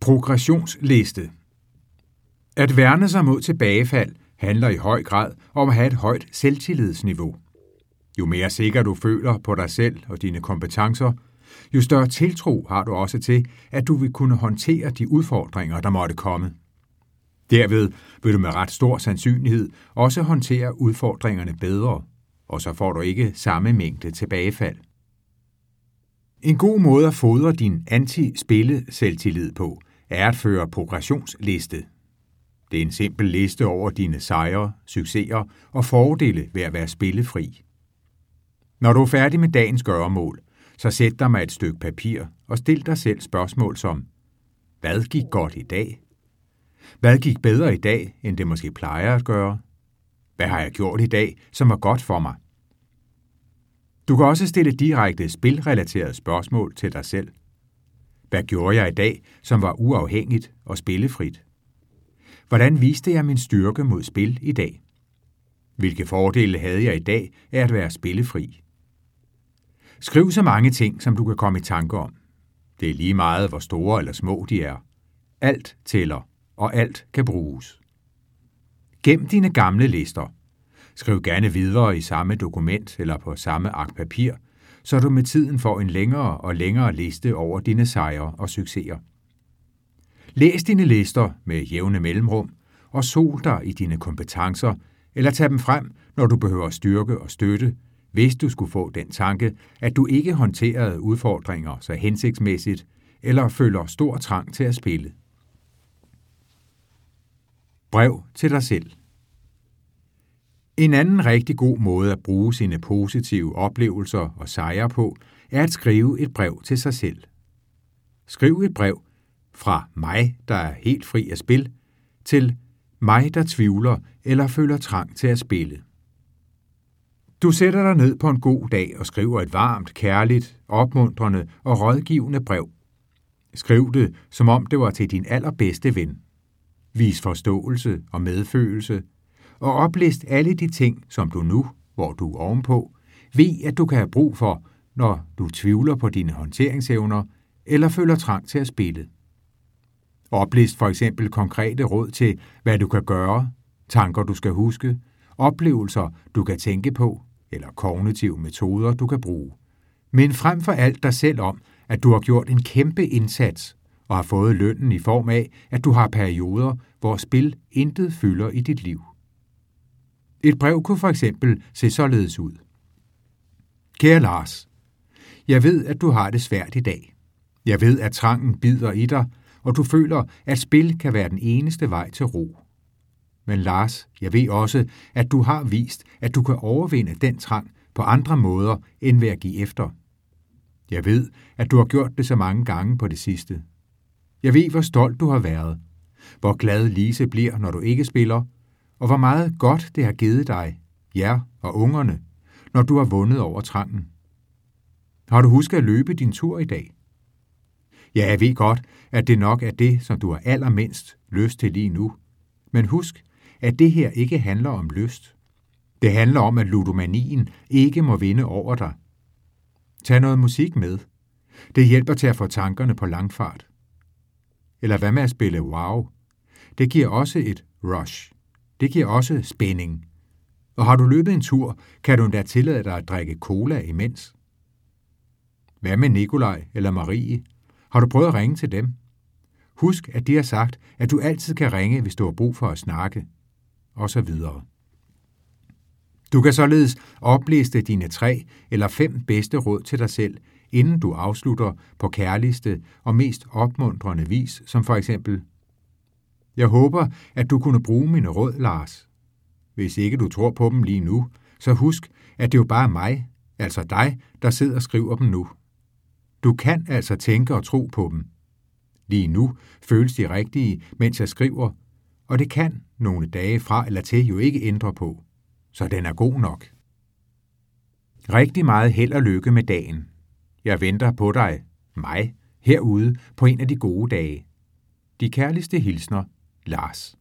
Progressionsliste. At værne sig mod tilbagefald handler i høj grad om at have et højt selvtillidsniveau. Jo mere sikker du føler på dig selv og dine kompetencer, jo større tiltro har du også til, at du vil kunne håndtere de udfordringer, der måtte komme. Derved vil du med ret stor sandsynlighed også håndtere udfordringerne bedre, og så får du ikke samme mængde tilbagefald. En god måde at fodre din anti-spille-selvtillid på er at føre progressionsliste. Det er en simpel liste over dine sejre, succeser og fordele ved at være spillefri. Når du er færdig med dagens gøremål, så sæt dig med et stykke papir og stil dig selv spørgsmål som: hvad gik godt i dag? Hvad gik bedre i dag, end det måske plejer at gøre? Hvad har jeg gjort i dag, som var godt for mig? Du kan også stille direkte spilrelaterede spørgsmål til dig selv. Hvad gjorde jeg i dag, som var uafhængigt og spillefrit? Hvordan viste jeg min styrke mod spil i dag? Hvilke fordele havde jeg i dag af at være spillefri? Skriv så mange ting, som du kan komme i tanke om. Det er lige meget, hvor store eller små de er. Alt tæller, og alt kan bruges. Gem dine gamle lister. Skriv gerne videre i samme dokument eller på samme ark papir, så du med tiden får en længere og længere liste over dine sejre og succeser. Læs dine lister med jævne mellemrum, og sol dig i dine kompetencer, eller tag dem frem, når du behøver styrke og støtte, hvis du skulle få den tanke, at du ikke håndterede udfordringer så hensigtsmæssigt, eller føler stor trang til at spille. Brev til dig selv. En anden rigtig god måde at bruge sine positive oplevelser og sejre på, er at skrive et brev til sig selv. Skriv et brev fra mig, der er helt fri af spil, til mig, der tvivler eller føler trang til at spille. Du sætter dig ned på en god dag og skriver et varmt, kærligt, opmuntrende og rådgivende brev. Skriv det, som om det var til din allerbedste ven. Vis forståelse og medfølelse, og oplist alle de ting, som du nu, hvor du er ovenpå, ved, at du kan have brug for, når du tvivler på dine håndteringsevner eller føler trang til at spille. Oplist for eksempel konkrete råd til, hvad du kan gøre, tanker du skal huske, oplevelser du kan tænke på, eller kognitive metoder du kan bruge. Men frem for alt dig selv om, at du har gjort en kæmpe indsats og har fået lønnen i form af, at du har perioder, hvor spil intet fylder i dit liv. Et brev kunne for eksempel se således ud. Kære Lars, jeg ved, at du har det svært i dag. Jeg ved, at trangen bider i dig, og du føler, at spil kan være den eneste vej til ro. Men Lars, jeg ved også, at du har vist, at du kan overvinde den trang på andre måder end ved at give efter. Jeg ved, at du har gjort det så mange gange på det sidste. Jeg ved, hvor stolt du har været, hvor glad Lise bliver, når du ikke spiller, og hvor meget godt det har givet dig, jer og ungerne, når du har vundet over trangen. Har du husket at løbe din tur i dag? Ja, jeg ved godt, at det nok er det, som du har allermindst lyst til lige nu. Men husk, at det her ikke handler om lyst. Det handler om, at ludomanien ikke må vinde over dig. Tag noget musik med. Det hjælper til at få tankerne på langfart. Eller hvad med at spille wow? Det giver også et rush. Det giver også spænding. Og har du løbet en tur, kan du endda tillade dig at drikke cola imens. Hvad med Nikolaj eller Marie? Har du prøvet at ringe til dem? Husk, at de har sagt, at du altid kan ringe, hvis du har brug for at snakke. Og så videre. Du kan således opliste dine 3 eller 5 bedste råd til dig selv, inden du afslutter på kærligste og mest opmuntrende vis, som for eksempel: jeg håber, at du kunne bruge mine råd, Lars. Hvis ikke du tror på dem lige nu, så husk, at det jo bare er mig, altså dig, der sidder og skriver dem nu. Du kan altså tænke og tro på dem. Lige nu føles de rigtige, mens jeg skriver, og det kan nogle dage fra eller til jo ikke ændre på. Så den er god nok. Rigtig meget held og lykke med dagen. Jeg venter på dig, mig, herude på en af de gode dage. De kærligste hilsner, Lars.